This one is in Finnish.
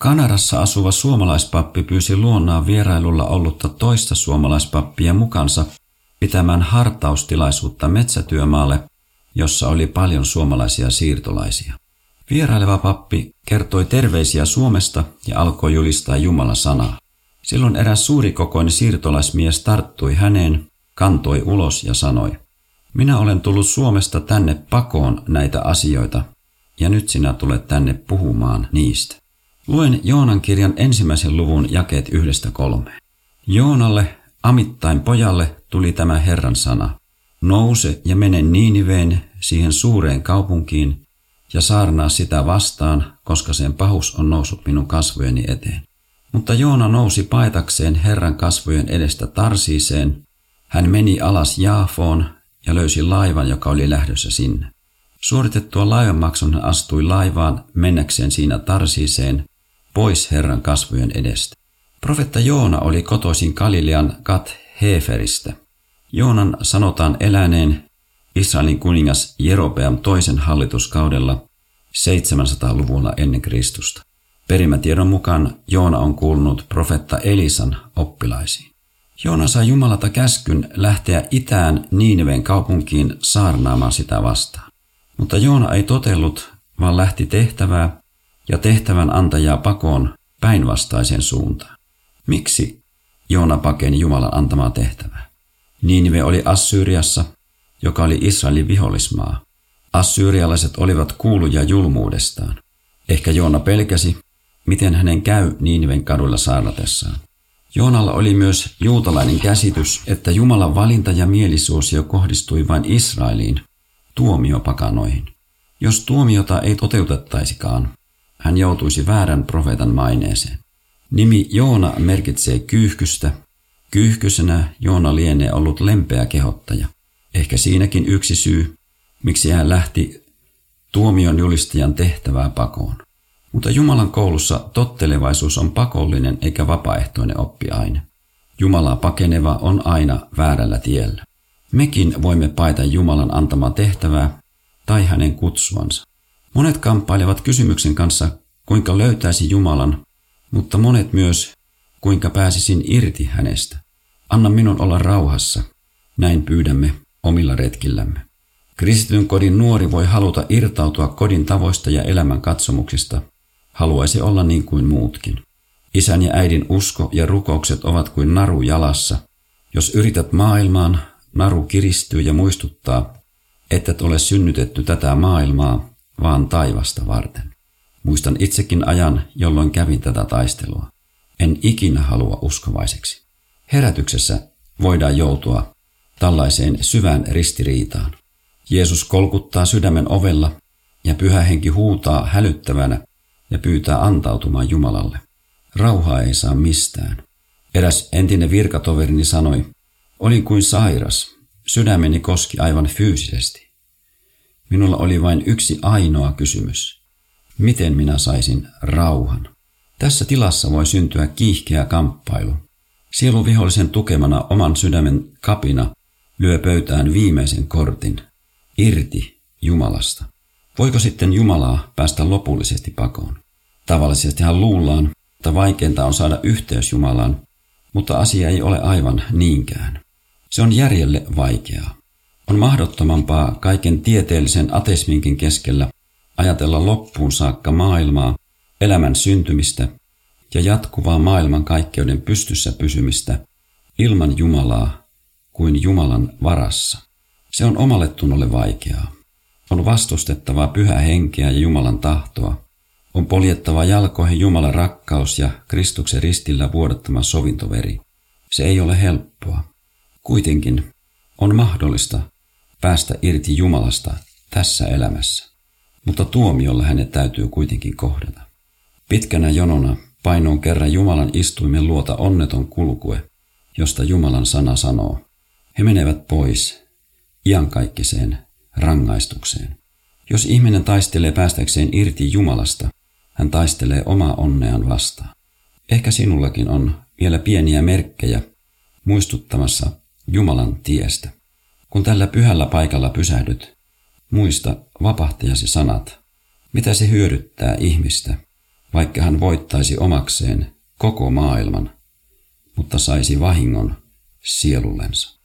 Kanadassa asuva suomalaispappi pyysi luonnaan vierailulla ollutta toista suomalaispappia mukansa pitämään hartaustilaisuutta metsätyömaalle, jossa oli paljon suomalaisia siirtolaisia. Vieraileva pappi kertoi terveisiä Suomesta ja alkoi julistaa Jumalan sanaa. Silloin eräs suurikokoinen siirtolaismies tarttui häneen, kantoi ulos ja sanoi: "Minä olen tullut Suomesta tänne pakoon näitä asioita, ja nyt sinä tulet tänne puhumaan niistä." Luen Joonan kirjan 1. luvun jakeet 1-3. Joonalle, Amittain pojalle, tuli tämä Herran sana: "Nouse ja mene Niiniveen, siihen suureen kaupunkiin, ja saarnaa sitä vastaan, koska sen pahuus on noussut minun kasvojeni eteen." Mutta Joona nousi paetakseen Herran kasvojen edestä Tarsiiseen. Hän meni alas Jaafoon ja löysi laivan, joka oli lähdössä sinne. Suoritettua laivanmaksun hän astui laivaan mennäkseen siinä Tarsiiseen, pois Herran kasvojen edestä. Profetta Joona oli kotoisin Galilean Gat-Heferistä. Joonan sanotaan eläneen Israelin kuningas Jerobeam toisen hallituskaudella 700-luvulla ennen Kristusta. Perimätiedon mukaan Joona on kuulunut profetta Elisan oppilaisiin. Joona sai Jumalalta käskyn lähteä itään Niiniven kaupunkiin saarnaamaan sitä vastaan. Mutta Joona ei totellut, vaan lähti tehtävää ja tehtävän antajaa pakoon päinvastaiseen suuntaan. Miksi Joona pakeni Jumalan antamaa tehtävää? Niinive oli Assyriassa, joka oli Israelin vihollismaa. Assyrialaiset olivat kuuluja julmuudestaan. Ehkä Joona pelkäsi, miten hänen käy Niiniven kaduilla saarnatessaan. Joonalla oli myös juutalainen käsitys, että Jumalan valinta ja mielisuosio kohdistui vain Israeliin, tuomiopakanoihin. Jos tuomiota ei toteutettaisikaan, hän joutuisi väärän profeetan maineeseen. Nimi Joona merkitsee kyyhkystä. Kyyhkysenä Joona lienee ollut lempeä kehottaja. Ehkä siinäkin yksi syy, miksi hän lähti tuomion julistajan tehtävää pakoon. Mutta Jumalan koulussa tottelevaisuus on pakollinen eikä vapaaehtoinen oppiaine. Jumalaa pakeneva on aina väärällä tiellä. Mekin voimme paeta Jumalan antamaa tehtävää tai hänen kutsuansa. Monet kamppailevat kysymyksen kanssa, kuinka löytäisi Jumalan, mutta monet myös, kuinka pääsisin irti hänestä. Anna minun olla rauhassa, näin pyydämme omilla retkillämme. Kristityn kodin nuori voi haluta irtautua kodin tavoista ja elämän katsomuksista, haluaisi olla niin kuin muutkin. Isän ja äidin usko ja rukoukset ovat kuin naru jalassa. Jos yrität maailmaan, naru kiristyy ja muistuttaa, ettet ole synnytetty tätä maailmaa, vaan taivasta varten. Muistan itsekin ajan, jolloin kävin tätä taistelua. En ikinä halua uskovaiseksi. Herätyksessä voidaan joutua tällaiseen syvään ristiriitaan. Jeesus kolkuttaa sydämen ovella ja Pyhä Henki huutaa hälyttävänä ja pyytää antautumaan Jumalalle. Rauhaa ei saa mistään. Eräs entinen virkatoverini sanoi: "Olin kuin sairas, sydämeni koski aivan fyysisesti. Minulla oli vain yksi ainoa kysymys. Miten minä saisin rauhan?" Tässä tilassa voi syntyä kiihkeä kamppailu. Sieluvihollisen tukemana oman sydämen kapina lyö pöytään viimeisen kortin: irti Jumalasta. Voiko sitten Jumalaa päästä lopullisesti pakoon? Tavallisestihan luullaan, että vaikeinta on saada yhteys Jumalaan, mutta asia ei ole aivan niinkään. Se on järjelle vaikeaa. On mahdottomampaa kaiken tieteellisen ateisminkin keskellä ajatella loppuun saakka maailmaa, elämän syntymistä ja jatkuvaa maailmankaikkeuden pystyssä pysymistä ilman Jumalaa kuin Jumalan varassa. Se on omalle tunnolle vaikeaa. On vastustettava Pyhää Henkeä ja Jumalan tahtoa. On poljettava jalkoihin Jumalan rakkaus ja Kristuksen ristillä vuodattama sovintoveri. Se ei ole helppoa. Kuitenkin on mahdollista päästä irti Jumalasta tässä elämässä. Mutta tuomiolla hänet täytyy kuitenkin kohdata. Pitkänä jonona painoon kerran Jumalan istuimen luota onneton kulkue, josta Jumalan sana sanoo: he menevät pois iankaikkiseen rangaistukseen. Jos ihminen taistelee päästäkseen irti Jumalasta, hän taistelee omaa onneaan vastaan. Ehkä sinullakin on vielä pieniä merkkejä muistuttamassa Jumalan tiestä. Kun tällä pyhällä paikalla pysähdyt, muista vapahtajasi sanat. Mitä se hyödyttää ihmistä, vaikka hän voittaisi omakseen koko maailman, mutta saisi vahingon sielullensa.